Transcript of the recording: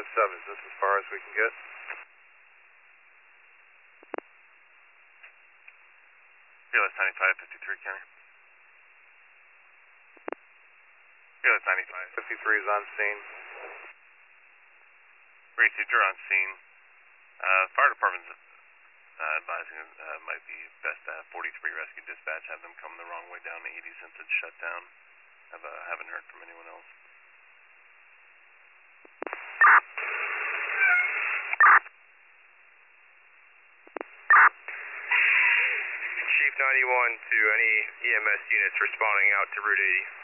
Is this as far as we can get? Fearless 95, 53 County. Fearless 95. 53 is on scene. Racing, you're on scene. Fire department's advising might be best to have 43 rescue dispatch, have them come the wrong way down to 80 since it's shut down. Haven't heard from anyone else. Chief 91 to any EMS units responding out to Route 80.